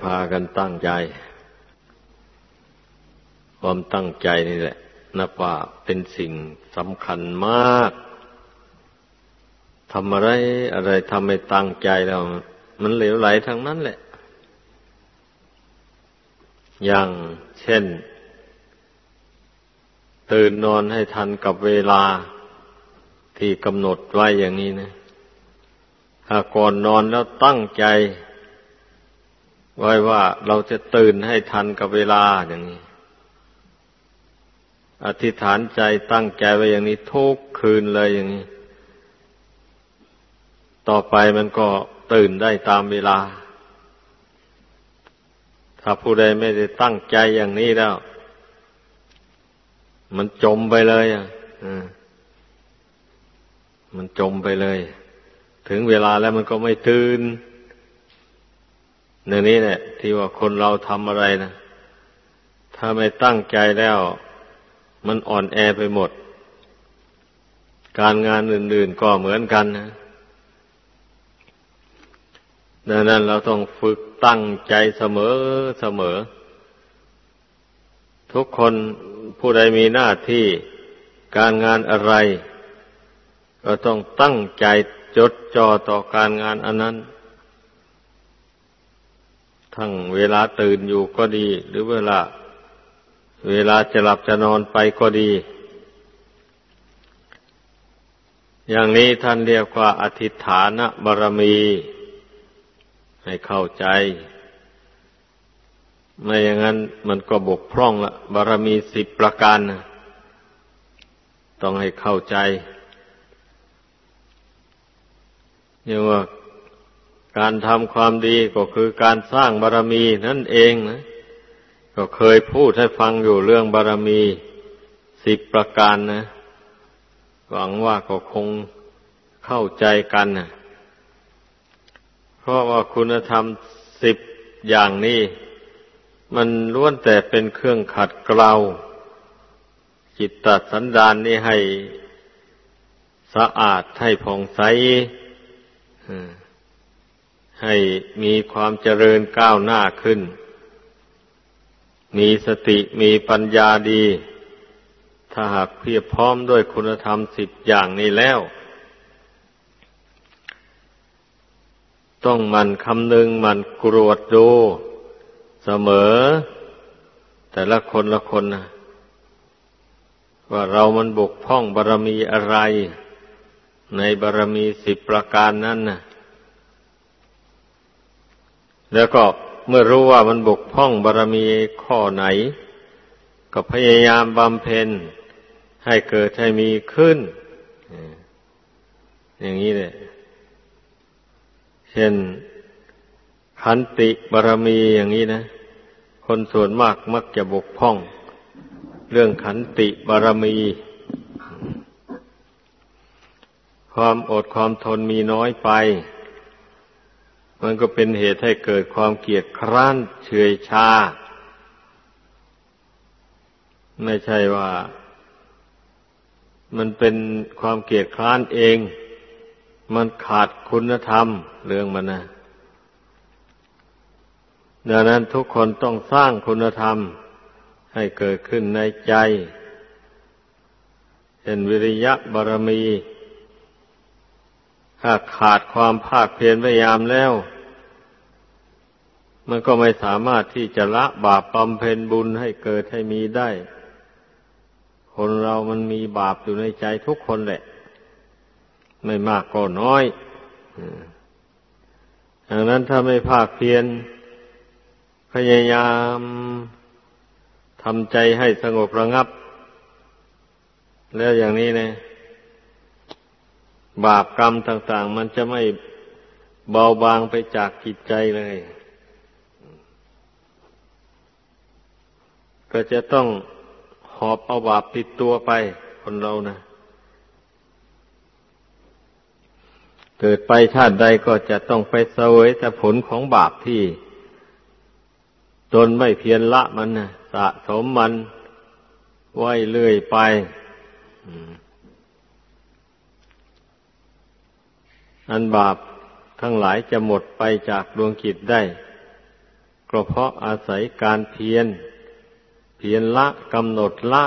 ากันตั้งใจความตั้งใจนี่แหละนับว่าเป็นสิ่งสำคัญมากทำอะไรอะไรทำไม่ตั้งใจแล้วมันเหลวไหลทั้งนั้นแหละอย่างเช่นตื่นนอนให้ทันกับเวลาที่กำหนดไว้อย่างนี้นะถ้าก่อนนอนแล้วตั้งใจไว้ว่าเราจะตื่นให้ทันกับเวลาอย่างนี้อธิษฐานใจตั้งใจไว้อย่างนี้ทุกคืนเลยอย่างนี้ต่อไปมันก็ตื่นได้ตามเวลาถ้าผู้ใดไม่ได้ตั้งใจอย่างนี้แล้วมันจมไปเลยมันจมไปเลยถึงเวลาแล้วมันก็ไม่ตื่นอย่างนี้แหละที่ว่าคนเราทำอะไรนะถ้าไม่ตั้งใจแล้วมันอ่อนแอไปหมดการงานอื่นๆก็เหมือนกันนะดังนั้นเราต้องฝึกตั้งใจเสมอทุกคนผู้ใดมีหน้าที่การงานอะไรก็ต้องตั้งใจจดจ่อต่อการงานอันนั้นทั้งเวลาตื่นอยู่ก็ดีหรือเวลาจะหลับจะนอนไปก็ดีอย่างนี้ท่านเรียกว่าอธิษฐานบารมีให้เข้าใจไม่อย่างนั้นมันก็บกพร่องละบารมี10ประการนะต้องให้เข้าใจเรียกว่าการทำความดีก็คือการสร้างบารมีนั่นเองนะก็เคยพูดให้ฟังอยู่เรื่องบารมี10ประการนะหวังว่าก็คงเข้าใจกันนะเพราะว่าคุณธรรม10อย่างนี้มันล้วนแต่เป็นเครื่องขัดเกลาจิตตสันดานนี้ให้สะอาดให้ผ่องใสให้มีความเจริญก้าวหน้าขึ้นมีสติมีปัญญาดีถ้าหากเพียบพร้อมด้วยคุณธรรม10อย่างนี้แล้วต้องหมั่นคำนึงหมั่นกรวดดูเสมอแต่ละคนนะว่าเรามันบกพร่องบารมีอะไรในบารมี10ประการนั้นนะแล้วก็เมื่อรู้ว่ามันบกพร่องบารมีข้อไหนก็พยายามบำเพ็ญให้เกิดให้มีขึ้นอย่างนี้เลยเช่นขันติบารมีอย่างนี้นะคนส่วนมากมักจะบกพร่องเรื่องขันติบารมีความอดความทนมีน้อยไปมันก็เป็นเหตุให้เกิดความเกียจคร้านเฉื่อยชาไม่ใช่ว่ามันเป็นความเกียจคร้านเองมันขาดคุณธรรมเรื่องมันนะดังนั้นทุกคนต้องสร้างคุณธรรมให้เกิดขึ้นในใจเช่นวิริยะบารมีถ้าขาดความภาคเพียรพยายามแล้วมันก็ไม่สามารถที่จะละบาปบำเพ็ญบุญให้เกิดให้มีได้คนเรามันมีบาปอยู่ในใจทุกคนแหละไม่มากก็น้อยดังนั้นถ้าไม่ภาคเพียรพยายามทำใจให้สงบระงับแล้วอย่างนี้นะบาปกรรมต่างๆมันจะไม่เบาบางไปจากจิตใจเลยก็จะต้องหอบเอาบาปติดตัวไปคนเรานะเกิดไปชาติใดก็จะต้องไปเสวยแต่ผลของบาปที่ตนไม่เพียรละมันนะสะสมมันไว้เรื่อยไปอันบาปทั้งหลายจะหมดไปจากดวงจิตได้ก็เพราะอาศัยการเพียรละกำหนดละ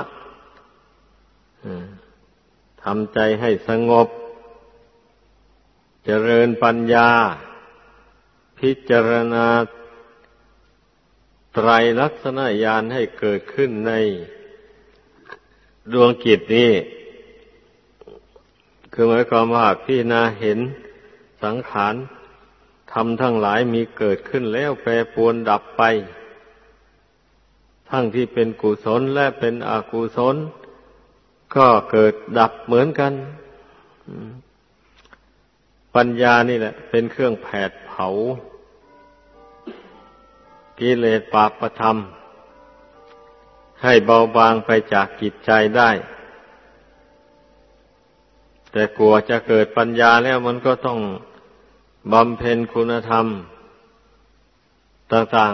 ทำใจให้สงบเจริญปัญญาพิจารณาไตรลักษณญาณให้เกิดขึ้นในดวงจิตนี้คือหมายความว่าพิจารณาเห็นสังขารธรรมทั้งหลายมีเกิดขึ้นแล้วแปรปรวนดับไปทั้งที่เป็นกุศลและเป็นอกุศลก็เกิดดับเหมือนกันปัญญานี่แหละเป็นเครื่องแผดเผากิเลสบาปธรรมให้เบาบางไปจากจิตใจได้แต่กลัวจะเกิดปัญญาแล้วมันก็ต้องบำเพ็ญคุณธรรมต่าง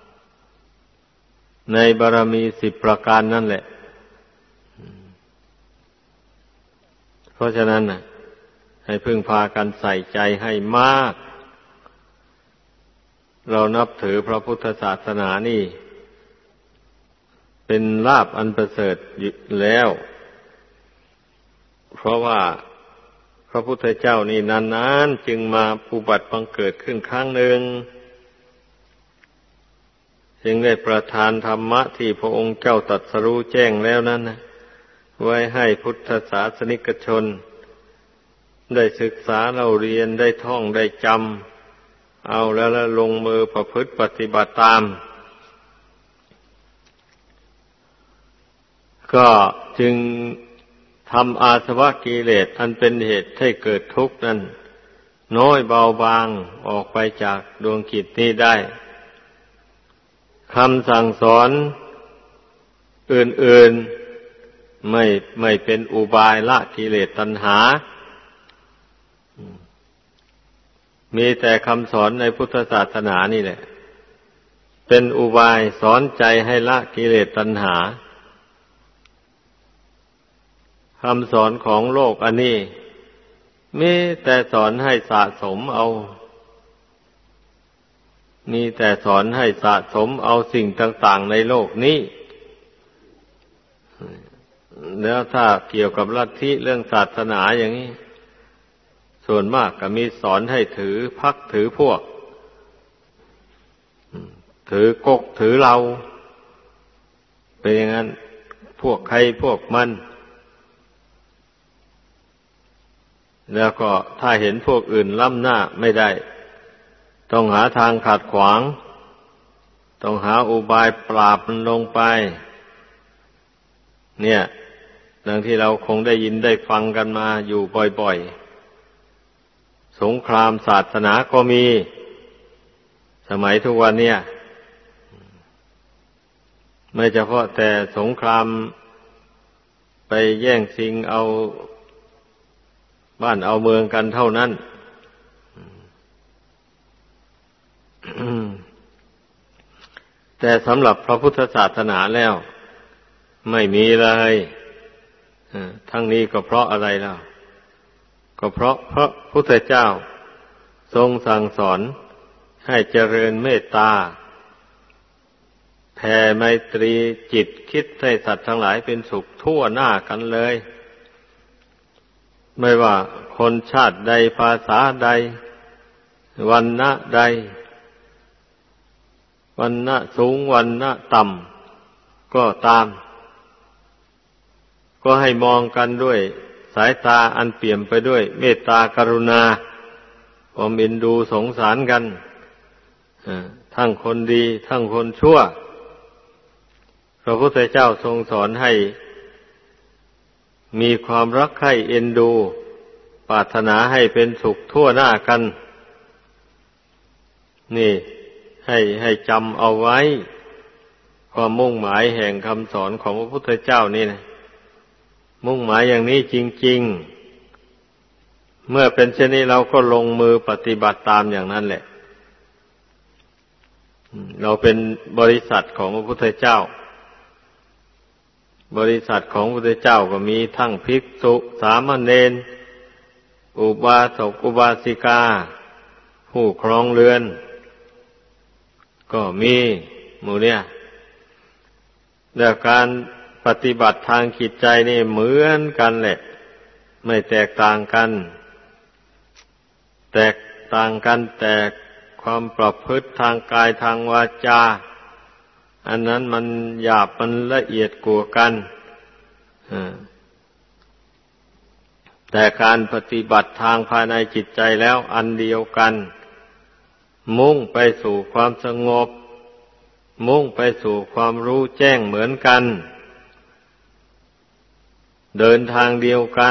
ๆในบารมี10ประการนั่นแหละเพราะฉะนั้นให้พึ่งพากันใส่ใจให้มากเรานับถือพระพุทธศาสนานี่เป็นลาภอันประเสริฐแล้วเพราะว่าพระพุทธเจ้านี่นานๆจึงมาอุบัติบังเกิดขึ้นครั้งหนึ่งจึงได้ประทานธรรมะที่พระองค์เจ้าตรัสรู้แจ้งแล้วนั้นนะไว้ให้พุทธศาสนิกชนได้ศึกษาเราเรียนได้ท่องได้จำเอาแล้วลงมือประพฤติปฏิบัติตามก็จึงทำอาสวะกิเลสอันเป็นเหตุให้เกิดทุกข์นั้นน้อยเบาบางออกไปจากดวงจิตนี้ได้คำสั่งสอนอื่นๆไม่เป็นอุบายละกิเลสตัณหามีแต่คำสอนในพุทธศาสนานี่แหละเป็นอุบายสอนใจให้ละกิเลสตัณหาคำสอนของโลกอันนี้มีแต่สอนให้สะสมเอามีแต่สอนให้สะสมเอาสิ่งต่างๆในโลกนี้แล้วถ้าเกี่ยวกับลัทธิเรื่องศาสนาอย่างนี้ส่วนมากก็มีสอนให้ถือพรรคถือพวกถือกกถือเราเป็นอย่างนั้นพวกใครพวกมันแล้วก็ถ้าเห็นพวกอื่นล้ำหน้าไม่ได้ต้องหาทางขัดขวางต้องหาอุบายปราบมันลงไปเนี่ยดังที่เราคงได้ยินได้ฟังกันมาอยู่บ่อยๆสงครามศาสนาก็มีสมัยทุกวันเนี่ยไม่เฉพาะแต่สงครามไปแย่งชิงเอาบ้านเอาเมืองกันเท่านั้นแต่สำหรับพระพุทธศาสนาแล้วไม่มีเลยทั้งนี้ก็เพราะอะไรล่ะก็เพราะพระพุทธเจ้าทรงสั่งสอนให้เจริญเมตตาแผ่ไมตรีจิตคิดให้สัตว์ทั้งหลายเป็นสุขทั่วหน้ากันเลยไม่ว่าคนชาติใดภาษาใดวรรณะใดวรรณะสูงวรรณะต่ำก็ตามก็ให้มองกันด้วยสายตาอันเปี่ยมไปด้วยเมตตากรุณาความเอ็นดูสงสารกันทั้งคนดีทั้งคนชั่วพระพุทธเจ้าทรงสอนให้มีความรักใคร่เอ็นดูปรารถนาให้เป็นสุขทั่วหน้ากันนี่ให้จำเอาไว้ความมุ่งหมายแห่งคำสอนของพระพุทธเจ้านี่นะมุ่งหมายอย่างนี้จริงๆเมื่อเป็นเช่นนี้เราก็ลงมือปฏิบัติตามอย่างนั้นแหละเราเป็นบริษัทของพระพุทธเจ้าบริษัทของพระพุทธเจ้าก็มีทั้งภิกษุสามเณรอุบาสกอุบาสิกาผู้ครองเรือนก็มีหมู่เนี่ยแต่การปฏิบัติทางจิตใจนี่เหมือนกันแหละไม่แตกต่างกันแตกต่างกันแต่ความประพฤติทางกายทางวาจาอันนั้นมันหยาบมันละเอียดกว่ากันแต่การปฏิบัติทางภายในจิตใจแล้วอันเดียวกันมุ่งไปสู่ความสงบมุ่งไปสู่ความรู้แจ้งเหมือนกันเดินทางเดียวกัน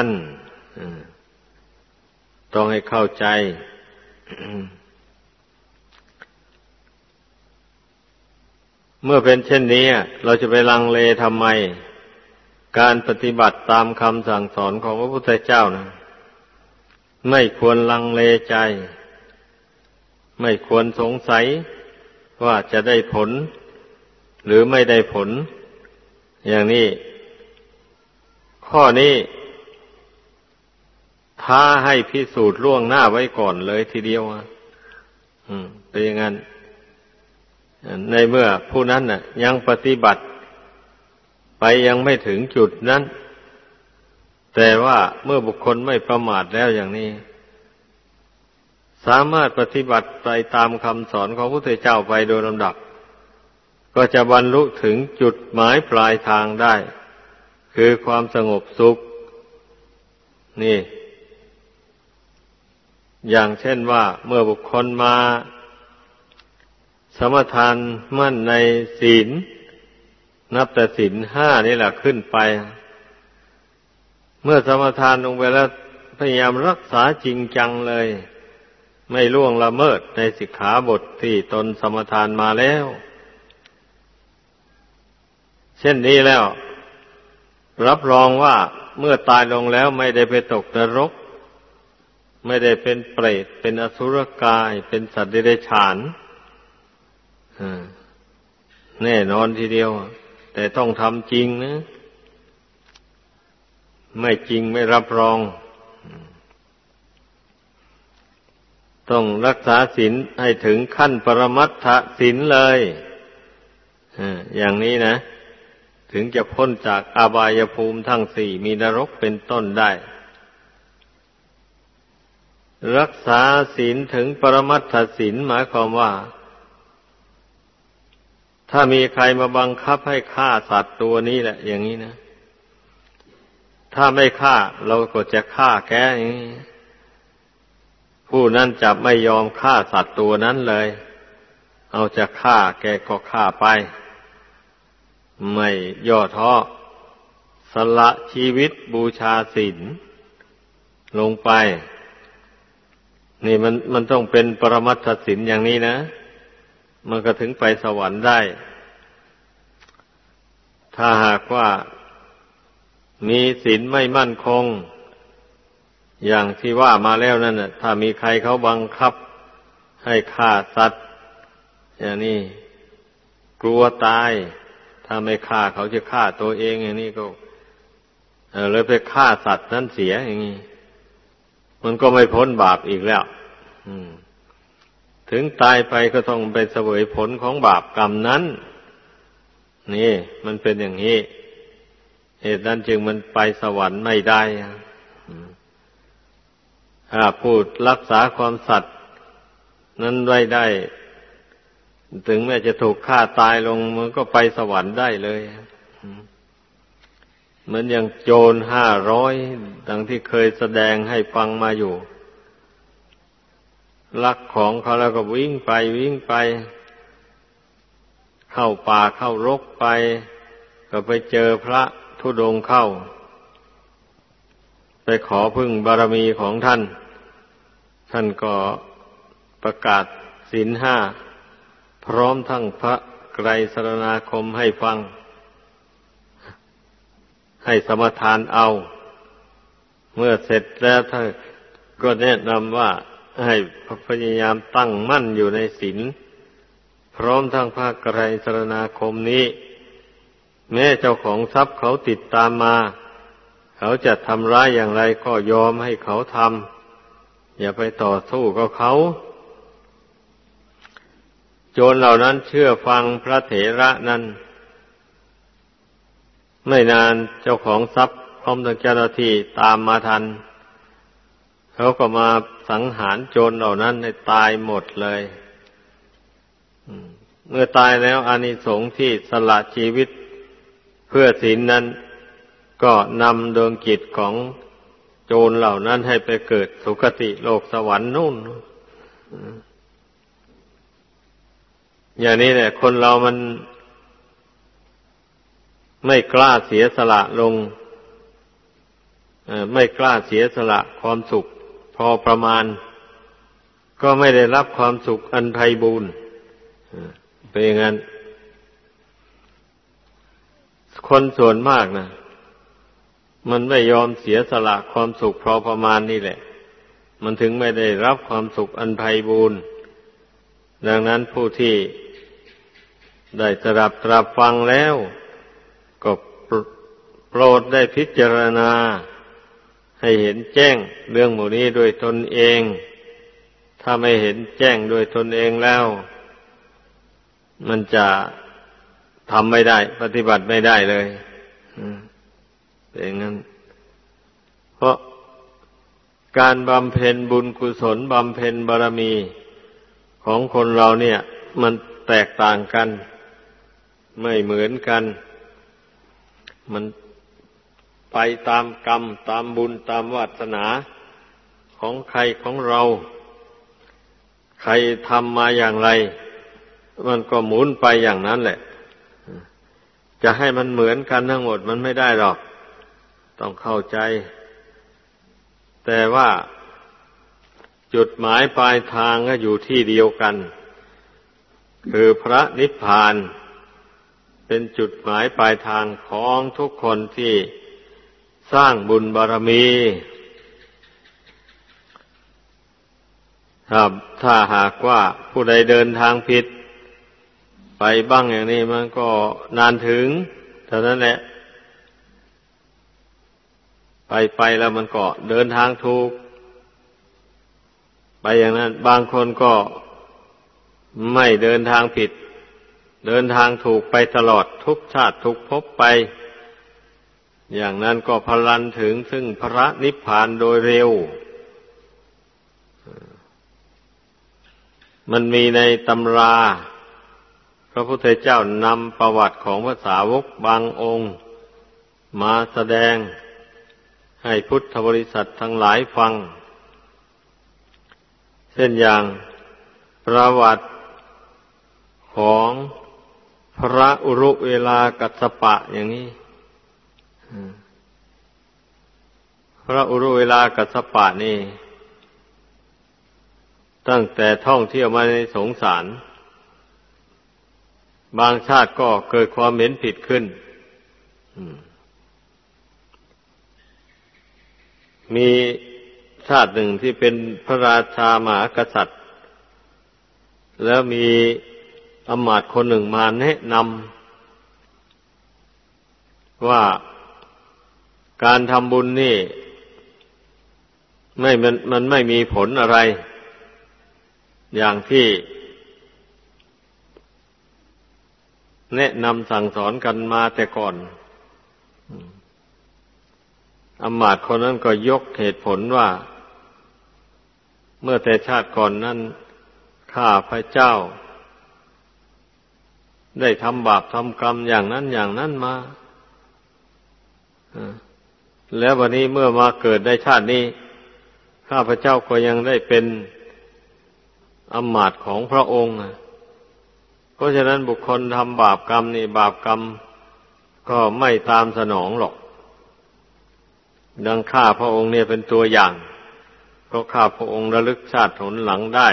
ต้องให้เข้าใจ เมื่อเป็นเช่นนี้เราจะไปลังเลทำไมการปฏิบัติตามคำสั่งสอนของพระพุทธเจ้านะไม่ควรลังเลใจไม่ควรสงสัยว่าจะได้ผลหรือไม่ได้ผลอย่างนี้ข้อนี้ท้าให้พิสูจน์ล่วงหน้าไว้ก่อนเลยทีเดียวเป็นอย่างนั้นในเมื่อผู้นั้นน่ะยังปฏิบัติไปยังไม่ถึงจุดนั้นแต่ว่าเมื่อบุคคลไม่ประมาทแล้วอย่างนี้สามารถปฏิบัติไปตามคำสอนของพระพุทธเจ้าไปโดยลำดับก็จะบรรลุถึงจุดหมายปลายทางได้คือความสงบสุขนี่อย่างเช่นว่าเมื่อบุคคลมาสมทานมั่นในศีลนับแต่ศีล5นี่แหละขึ้นไปเมื่อสมทานลงไปแล้วพยายามรักษาจริงจังเลยไม่ล่วงละเมิดในสิกขาบทที่ตนสมทานมาแล้วเช่นนี้แล้วรับรองว่าเมื่อตายลงแล้วไม่ได้ไปตกนรกไม่ได้เป็นเปรตเป็นอสุรกายเป็นสัตว์เดรัจฉานแน่นอนทีเดียวแต่ต้องทำจริงนะไม่จริงไม่รับรองต้องรักษาศีลให้ถึงขั้นปรมัตถศีลเลยอย่างนี้นะถึงจะพ้นจากอบายภูมิทั้ง4มีนรกเป็นต้นได้รักษาศีลถึงปรมัตถศีลหมายความว่าถ้ามีใครมาบังคับให้ฆ่าสัตว์ตัวนี้แหละอย่างนี้นะถ้าไม่ฆ่าเราก็จะฆ่าแกอย่างนี้ผู้นั้นจะไม่ยอมฆ่าสัตว์ตัวนั้นเลยเอาจะฆ่าแกก็ฆ่าไปไม่ย่อท้อสละชีวิตบูชาศีลลงไปนี่มันต้องเป็นปรมัตถศีลอย่างนี้นะมันก็ถึงไปสวรรค์ได้ถ้าหากว่ามีศีลไม่มั่นคงอย่างที่ว่ามาแล้วนั่นน่ะถ้ามีใครเขาบังคับให้ฆ่าสัตว์อย่างนี้กลัวตายถ้าไม่ฆ่าเขาจะฆ่าตัวเองอย่างนี้ก็เลยไปฆ่าสัตว์นั้นเสียอย่างนี้มันก็ไม่พ้นบาปอีกแล้วถึงตายไปก็ต้องไปเสวยผลของบาปกรรมนั้นนี่มันเป็นอย่างนี้เหตุนั้นจึงมันไปสวรรค์ไม่ได้พูดรักษาความสัตย์นั้นไว้ได้ถึงแม้จะถูกฆ่าตายลงมันก็ไปสวรรค์ได้เลยเหมือนอย่างโจร500ดังที่เคยแสดงให้ฟังมาอยู่ลักของเขาแล้วก็วิ่งไปเข้าป่าเข้ารกไปก็ไปเจอพระธุดงค์เข้าไปขอพึ่งบารมีของท่านก็ประกาศศีล5พร้อมทั้งพระไกรสรณาคมให้ฟังให้สมทานเอาเมื่อเสร็จแล้วท่านก็แนะนำว่าให้พยายามตั้งมั่นอยู่ในศีลพร้อมทั้งพระไกรสรณาคมนี้แม้เจ้าของทรัพย์เขาติดตามมาเขาจะทำร้ายอย่างไรก็ยอมให้เขาทำอย่าไปต่อสู้กับเขาจโจรเหล่านั้นเชื่อฟังพระเถระนั้นไม่นานเจ้าของทรัพย์พร้อมทั้งเจ้าหน้าที่ตามมาทันเขาก็มาสังหารโจรเหล่านั้นให้ตายหมดเลยเมื่อตายแล้วอานิสงส์ที่สละชีวิตเพื่อศีลนั้นก็นำดวงจิตของโจรเหล่านั้นให้ไปเกิดสุคติโลกสวรรค์นู่นอย่างนี้แหละคนเรามันไม่กล้าเสียสละลงไม่กล้าเสียสละความสุขพอประมาณก็ไม่ได้รับความสุขอันไพบูลย์เป็นอย่างนั้นคนส่วนมากนะมันไม่ยอมเสียสละความสุขพอประมาณนี่แหละมันถึงไม่ได้รับความสุขอันไพบูลย์ดังนั้นผู้ที่ได้ตรับฟังแล้วก็โปรดได้พิจารณาให้เห็นแจ้งเรื่องหมู่นี้ด้วยตนเองถ้าไม่เห็นแจ้งด้วยตนเองแล้วมันจะทำไม่ได้ปฏิบัติไม่ได้เลยเป็นอย่างนั้นเพราะการบำเพ็ญบุญกุศลบำเพ็ญบารมีของคนเราเนี่ยมันแตกต่างกันไม่เหมือนกันมันไปตามกรรมตามบุญตามวาสนาของใครของเราใครทำมาอย่างไรมันก็หมุนไปอย่างนั้นแหละจะให้มันเหมือนกันทั้งหมดมันไม่ได้หรอกต้องเข้าใจแต่ว่าจุดหมายปลายทางก็อยู่ที่เดียวกันคือพระนิพพานเป็นจุดหมายปลายทางของทุกคนที่สร้างบุญบารมีถ้าหากว่าผู้ใดเดินทางผิดไปบ้างอย่างนี้มันก็นานถึงเท่านั้นแหละไปแล้วมันก็เดินทางถูกไปอย่างนั้นบางคนก็ไม่เดินทางผิดเดินทางถูกไปตลอดทุกชาติทุกภพไปอย่างนั้นก็พลันถึงซึ่งพระนิพพานโดยเร็วมันมีในตำราพระพุทธเจ้านำประวัติของพระสาวกบางองค์มาแสดงให้พุทธบริษัททั้งหลายฟังเช่นอย่างประวัติของพระอุรุเวลากัสสปะอย่างนี้พระอุรุเวลากัสสปะนี่ตั้งแต่ท่องเที่ยวมาในสงสารบางชาติก็เกิดความเห็นผิดขึ้นมีชาติหนึ่งที่เป็นพระราชามหากษัตริย์แล้วมีอำมาตย์คนหนึ่งมาแนะนำว่าการทำบุญนี่มันไม่มีผลอะไรอย่างที่แนะนำสั่งสอนกันมาแต่ก่อนอำมาตย์คนนั้นก็ยกเหตุผลว่าเมื่อแต่ชาติก่อนนั้นข้าพระเจ้าได้ทำบาปทำกรรมอย่างนั้นอย่างนั้นมาแล้ววันนี้เมื่อมาเกิดในชาตินี้ข้าพระเจ้าก็ยังได้เป็นอำมาตย์ของพระองค์เพราะฉะนั้นบุคคลทำบาปกรรมนี่บาปกรรมก็ไม่ตามสนองหรอกดังข้าพระองค์เนี่ยเป็นตัวอย่างเพราะข้าพระองค์ระลึกชาติหนหลังได้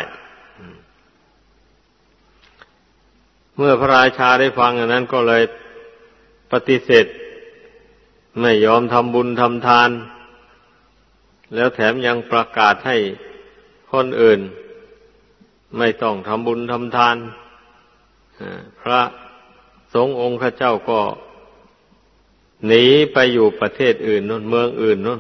เมื่อพระราชาได้ฟังอย่างนั้นก็เลยปฏิเสธไม่ยอมทำบุญทำทานแล้วแถมยังประกาศให้คนอื่นไม่ต้องทำบุญทำทานพระสงฆ์องค์ข้าเจ้าก็หนีไปอยู่ประเทศอื่นนู่นเมืองอื่นนู่น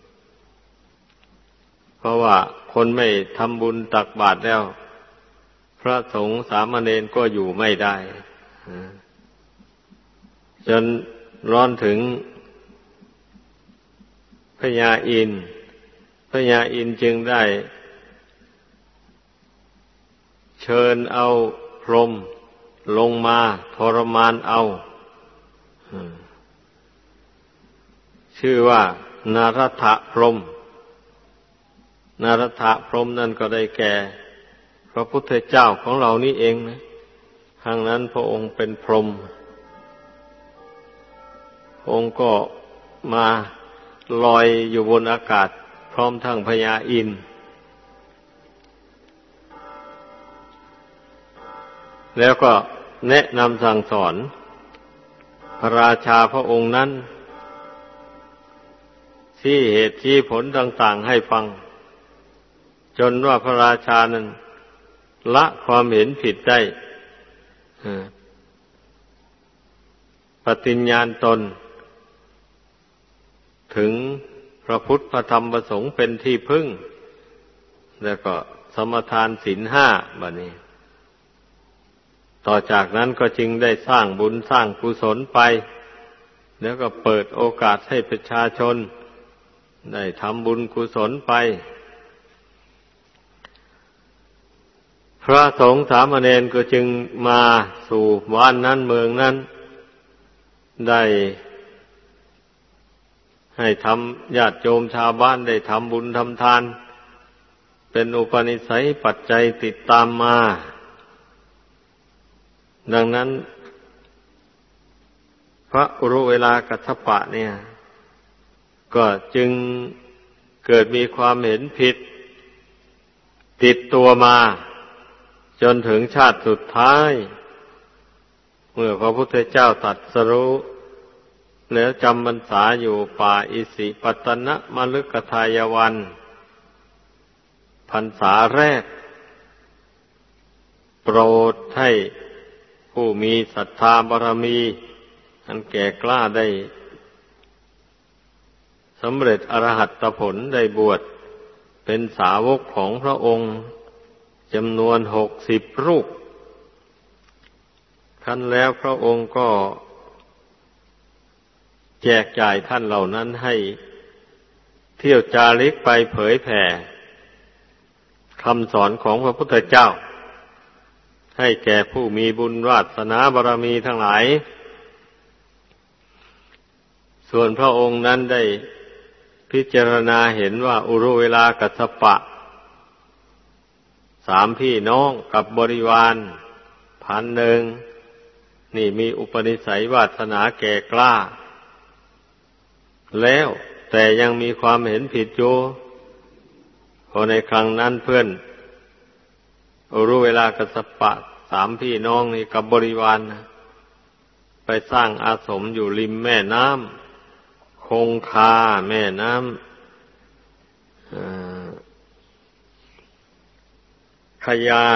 เพราะว่าคนไม่ทำบุญตักบาตรแล้วพระสงฆ์สามเณรก็อยู่ไม่ได้จนร้อนถึงพญาอินทร์จึงได้เชิญเอาพรหมลงมาทรมานเอาชื่อว่านารถพรหมนารถพรหมนั่นก็ได้แก่พระพุทธเจ้าของเรานี่เองนะครั้งนั้นพระองค์เป็นพรหมพระองค์ก็มาลอยอยู่บนอากาศพร้อมทั้งพญาอินทร์แล้วก็แนะนำสั่งสอนพระราชาพระองค์นั้นชี้เหตุชี้ผลต่างๆให้ฟังจนว่าพระราชานั้นละความเห็นผิดได้ปฏิญญาณตนถึงพระพุทธพระธรรมพระสงฆ์เป็นที่พึ่งแล้วก็สมทานศีลห้าบัดนี้ต่อจากนั้นก็จึงได้สร้างบุญสร้างกุศลไปแล้วก็เปิดโอกาสให้ประชาชนได้ทำบุญกุศลไปพระสงฆ์สามเณรก็จึงมาสู่บ้านนั้นเมืองนั้นได้ให้ทำญาติโยมชาวบ้านได้ทำบุญทำทานเป็นอุปนิสัยปัจจัยติดตามมาดังนั้นพระอุรุเวลากัสสปะเนี่ยก็จึงเกิดมีความเห็นผิดติดตัวมาจนถึงชาติสุดท้ายเมื่อพระพุทธเจ้าตรัสรู้แล้วจำพรรษาอยู่ป่าอิสิปตนมฤคทายวันพรรษาแรกโปรดให้ผู้มีศรัทธาบารมีอันแก่กล้าได้สำเร็จอรหัตผลได้บวชเป็นสาวกของพระองค์จำนวน60 รูปขั้นแล้วพระองค์ก็แจกจ่ายท่านเหล่านั้นให้เที่ยวจาริกไปเผยแผ่คำสอนของพระพุทธเจ้าให้แก่ผู้มีบุญวาสนาบารมีทั้งหลายส่วนพระองค์นั้นได้พิจารณาเห็นว่าอุรุเวลากัสสปะ3 พี่น้องกับบริวาร 1,000นี่มีอุปนิสัยวาสนาแก่กล้าแล้วแต่ยังมีความเห็นผิดอยู่เพราะในครั้งนั้นเพื่อนอุรุเวลากัสสปะ3 พี่น้องนี่กับบริวารไปสร้างอาสมอยู่ริมแม่น้ำคงคาแม่น้ำขยา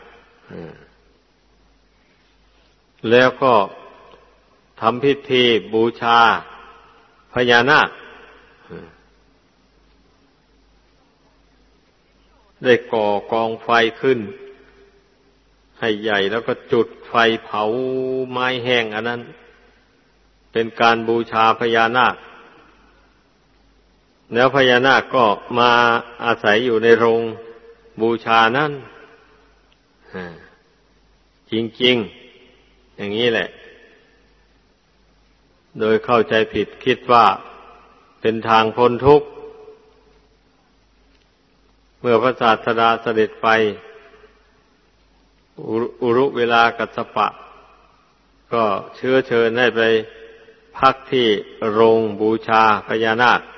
แล้วก็ทำพิธีบูชาพญานาคได้ก่อกองไฟขึ้นให้ใหญ่แล้วก็จุดไฟเผาไม้แห้งอันนั้นเป็นการบูชาพญานาคแล้วพญานาคก็มาอาศัยอยู่ในโรงบูชานั้นจริงๆอย่างนี้แหละโดยเข้าใจผิดคิดว่าเป็นทางพ้นทุกข์เมื่อพระศาสดาเสด็จไปอุรุเวลากัสสปะก็เชื้อเชิญให้ไปพักที่โรงบูชาพญานาค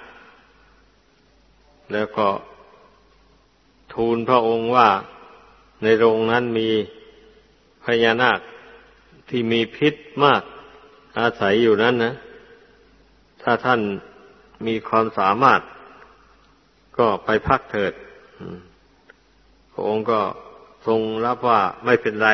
แล้วก็ทูลพระองค์ว่าในโรงนั้นมีพญานาคที่มีพิษมากอาศัยอยู่นั้นนะถ้าท่านมีความสามารถก็ไปพักเถิดพระองค์ก็ทรงรับว่าไม่เป็นไร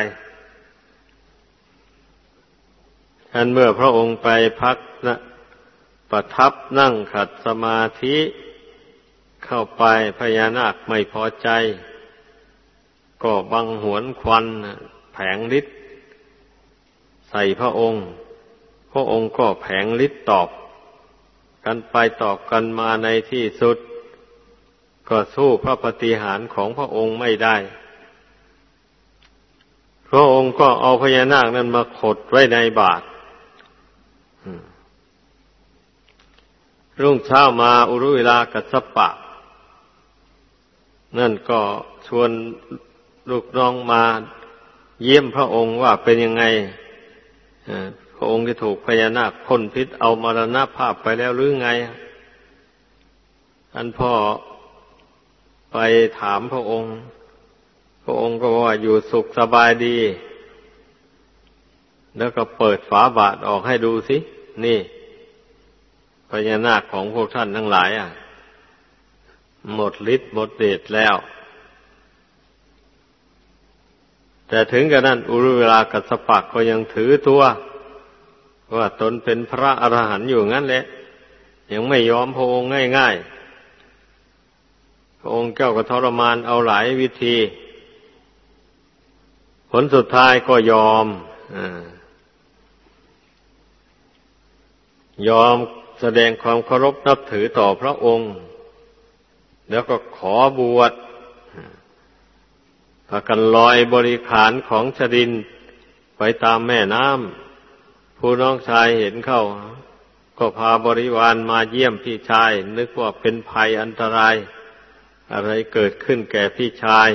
อันเมื่อพระองค์ไปพักนะประทับนั่งขัดสมาธิเข้าไปพญานาคไม่พอใจก็บังหวนควันแผงฤทธิ์ใส่พระองค์ก็แผงฤทธิ์ตอบกันไปตอบกันมาในที่สุดก็สู้พระปาฏิหาริย์ของพระองค์ไม่ได้พระองค์ก็เอาพญานาคนั้นมาขดไว้ในบาตรรุ่งเช้ามาอุรุเวลากัสสปะนั่นก็ชวนลูกน้องมาเยี่ยมพระองค์ว่าเป็นยังไงพระองค์ที่ถูกพญานาคพ่นพิษเอามรณภาพไปแล้วหรือไงอันพ่อไปถามพระองค์ก็ว่าอยู่สุขสบายดีแล้วก็เปิดฝาบาตรออกให้ดูสินี่พญานาคของพวกท่านทั้งหลายหมดฤทธิ์หมดเดชแล้วแต่ถึงกระนั้นอุรุเวลากัสสปะก็ยังถือตัวว่าตนเป็นพระอรหันต์อยู่งั้นแหละยังไม่ยอมพระองค์ง่ายๆพระองค์เจ้าก็ทรมานเอาหลายวิธีผลสุดท้ายก็ยอมแสดงความเคารพนับถือต่อพระองค์แล้วก็ขอบวชพากันลอยบริขารของชดินไปตามแม่น้ำผู้น้องชายเห็นเข้าก็พาบริวารมาเยี่ยมพี่ชายนึกว่าเป็นภัยอันตรายอะไรเกิดขึ้นแก่พี่ชาย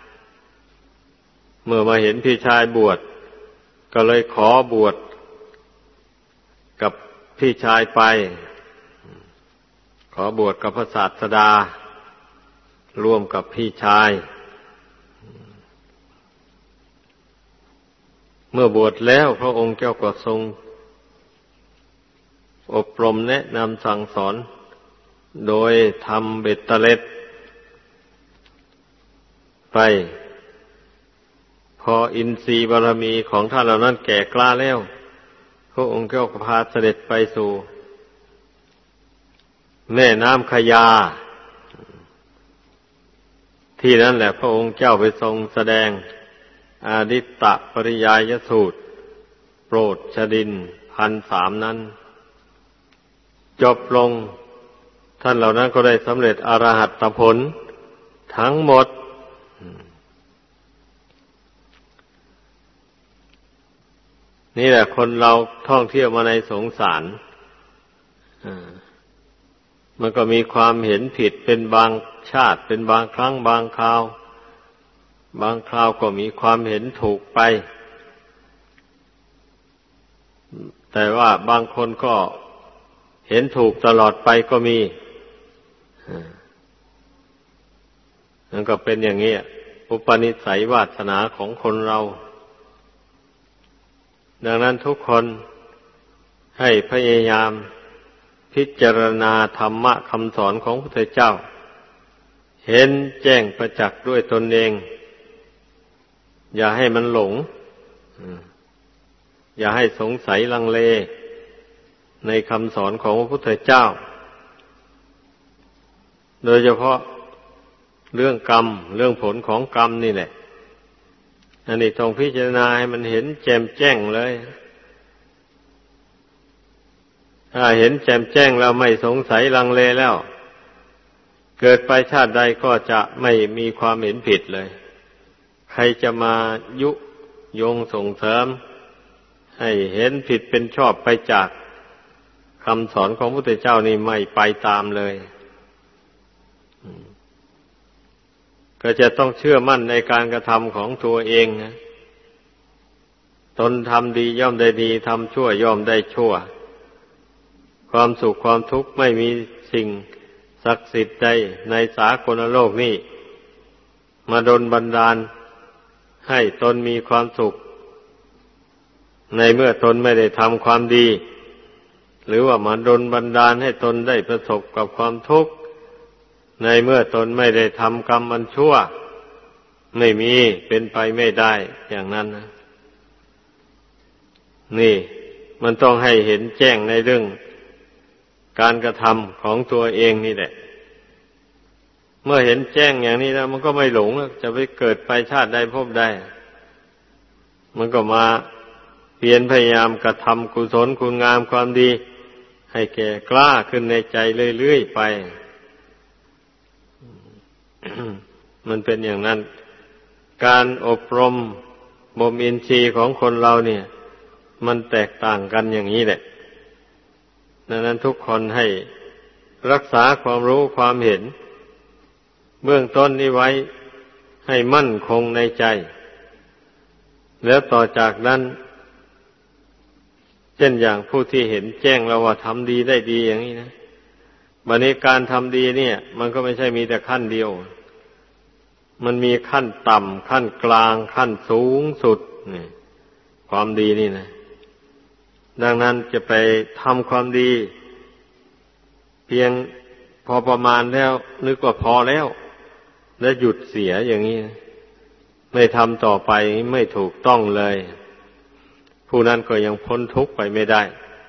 เมื่อมาเห็นพี่ชายบวชก็เลยขอบวชกับพี่ชายไปขอบวชกับพระศาสดาร่วมกับพี่ชายเมื่อบวชแล้วพระองค์เจ้าก็ทรงอบรมแนะนำสั่งสอนโดยทำเบ็ดเตล็ดไปพออินทรีย์บารมีของท่านเหล่านั้นแก่กล้าแล้วพระองค์เจ้าก็พาเสด็จไปสู่แม่น้ำขยาที่นั่นแหละพระองค์เจ้าไปทรงแสดงอาดิตตปริยายสูตรโปรดชดิน 1,300 นั้นจบลงท่านเหล่านั้นก็ได้สำเร็จอรหัตผลทั้งหมดนี่แหละคนเราท่องเที่ยวมาในสงสารมันก็มีความเห็นผิดเป็นบางชาติเป็นบางครั้งบางคราวบางคราวก็มีความเห็นถูกไปแต่ว่าบางคนก็เห็นถูกตลอดไปก็มีนั่นก็เป็นอย่างนี้อุปนิสัยวาสนาของคนเราดังนั้นทุกคนให้พยายามพิจารณาธรรมะคำสอนของพระพุทธเจ้าเห็นแจ้งประจักษ์ด้วยตนเองอย่าให้มันหลงอย่าให้สงสัยลังเลในคำสอนของพระพุทธเจ้าโดยเฉพาะเรื่องกรรมเรื่องผลของกรรมนี่แหละอันนี้ต้องพิจารณาให้มันเห็นแจ่มแจ้งเลยถ้าเห็นแจ่มแจ้งแล้วไม่สงสัยลังเลแล้วเกิดไปชาติใดก็จะไม่มีความเห็นผิดเลยใครจะมายุยงส่งเสริมให้เห็นผิดเป็นชอบไปจากคำสอนของพระพุทธเจ้านี่ไม่ไปตามเลยก็จะต้องเชื่อมั่นในการกระทำของตัวเองนะตนทำดีย่อมได้ดีทำชั่วย่อมได้ชั่วความสุขความทุกข์ไม่มีสิ่งศักดิ์สิทธิ์ใดในสากลโลกนี้มาดลบันดาลให้ตนมีความสุขในเมื่อตนไม่ได้ทำความดีหรือว่ามาดลบันดาลให้ตนได้ประสบกับความทุกข์ในเมื่อตนไม่ได้ทำกรรมอันชั่วไม่มีเป็นไปไม่ได้อย่างนั้นนะนี่มันต้องให้เห็นแจ้งในเรื่องการกระทำของตัวเองนี่แหละมื่อเห็นแจ้งอย่างนี้แล้วมันก็ไม่หลงแล้วจะไปเกิดไปชาติใดภพใดมันก็มาเพียรพยายามกระทำกุศลคุณงามความดีให้แก่กล้าขึ้นในใจเรื่อยๆไป มันเป็นอย่างนั้นการอบรมบ่มอินทรีย์ของคนเราเนี่ยมันแตกต่างกันอย่างนี้แหละดังนั้นทุกคนให้รักษาความรู้ความเห็นเบื้องต้นนี้ไว้ให้มั่นคงในใจแล้วต่อจากนั้นเช่นอย่างผู้ที่เห็นแจ้งแล้วว่าทำดีได้ดีอย่างนี้นะบัดนี้การทำดีเนี่ยมันก็ไม่ใช่มีแต่ขั้นเดียวมันมีขั้นต่ำขั้นกลางขั้นสูงสุดนี่ความดีนี่นะดังนั้นจะไปทำความดีเพียงพอประมาณแล้วนึกว่าพอแล้วแล้วหยุดเสียอย่างนี้ไม่ทำต่อไปไม่ถูกต้องเลยผู้นั้นก็ยังพ้นทุกข์ไปไม่ได้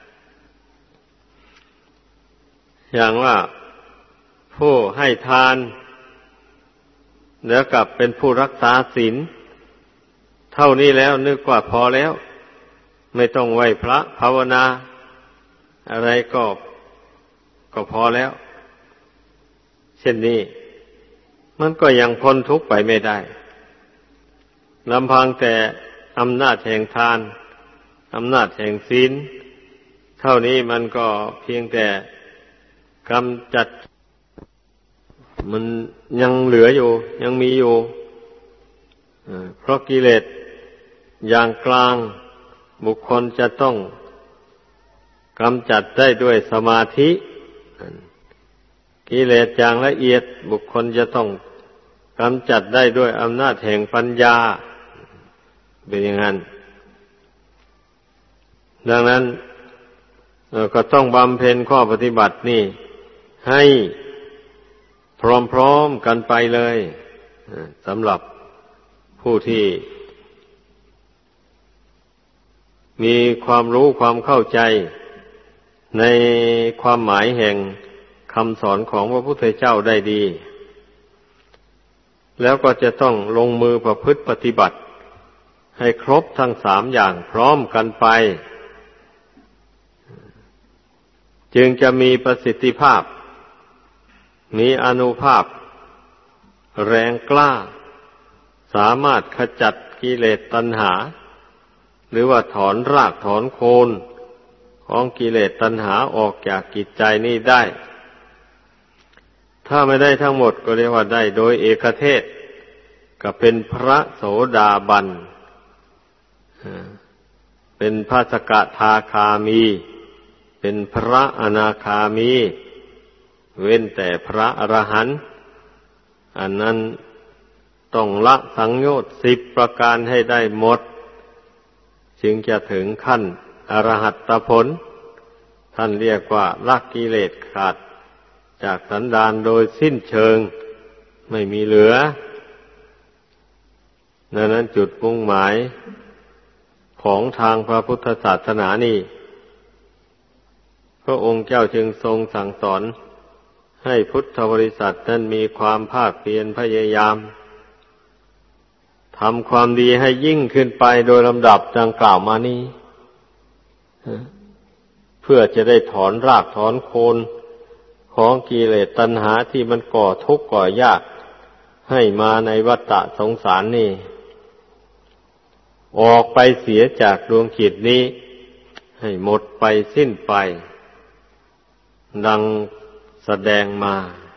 อย่างว่าผู้ให้ทานแล้วกลับเป็นผู้รักษาศีลเท่านี้แล้วนึกว่าพอแล้วไม่ต้องไหว้พระภาวนาอะไรก็พอแล้วเช่นนี้มันก็ยังพ้นทุกข์ไปไม่ได้ลำพังแต่อำนาจแห่งทานอำนาจแห่งศีลเท่านี้มันก็เพียงแต่กำจัดมันยังเหลืออยู่ยังมีอยู่เพราะกิเลสอย่างกลางบุคคลจะต้องกำจัดได้ด้วยสมาธิกิเลสอย่างละเอียดบุคคลจะต้องกำจัดได้ด้วยอำนาจแห่งปัญญาเป็นอย่างนั้นดังนั้นก็ต้องบำเพ็ญข้อปฏิบัตินี่ให้พร้อมๆกันไปเลยสำหรับผู้ที่มีความรู้ความเข้าใจในความหมายแห่งคำสอนของพระพุทธเจ้าได้ดีแล้วก็จะต้องลงมือประพฤติปฏิบัติให้ครบทั้งสามอย่างพร้อมกันไปจึงจะมีประสิทธิภาพมีอานุภาพแรงกล้าสามารถขจัดกิเลสตัณหาหรือว่าถอนรากถอนโคนของกิเลสตัณหาออกจากจิตใจนี้ได้ถ้าไม่ได้ทั้งหมดก็เรียกว่าได้โดยเอกเทศก็เป็นพระโสดาบันเป็นพระสกทาคามีเป็นพระอนาคามีเว้นแต่พระอรหันต์อันนั้นต้องละสังโยชน์10ประการให้ได้หมดจึงจะถึงขั้นอรหัตตผลท่านเรียกว่าละกิเลสขาดจากสันดานโดยสิ้นเชิงไม่มีเหลือดังนั้นจุดมุ่งหมายของทางพระพุทธศาสนานี่พระองค์เจ้าจึงทรงสั่งสอนให้พุทธบริษัทนั้นมีความภาคเพียรพยายามทำความดีให้ยิ่งขึ้นไปโดยลำดับดังกล่าวมานี้เพื่อจะได้ถอนรากถอนโคนของกิเลสตัณหาที่มันก่อทุกข์ก่อยากให้มาในวัฏฏะสงสารนี่ออกไปเสียจากดวงจิตนี้ให้หมดไปสิ้นไปดังแสดงมา